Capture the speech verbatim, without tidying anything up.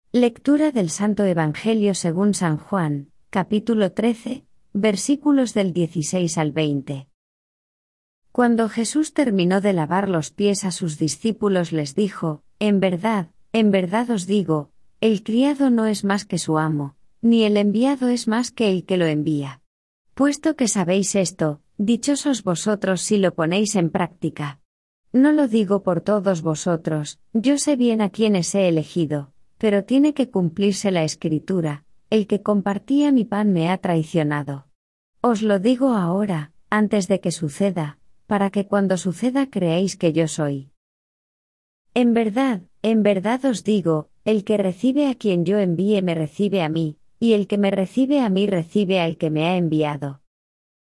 Lectura del Santo Evangelio según San Juan, capítulo trece, versículos del dieciséis al veinte. Cuando Jesús terminó de lavar los pies a sus discípulos les dijo: En verdad, en verdad os digo, el criado no es más que su amo, ni el enviado es más que el que lo envía. Puesto que sabéis esto, dichosos vosotros si lo ponéis en práctica. No lo digo por todos vosotros, yo sé bien a quienes he elegido, pero tiene que cumplirse la Escritura: el que compartía mi pan me ha traicionado. Os lo digo ahora, antes de que suceda, para que cuando suceda creáis que yo soy. En verdad, en verdad os digo, el que recibe a quien yo envíe me recibe a mí, y el que me recibe a mí recibe al que me ha enviado.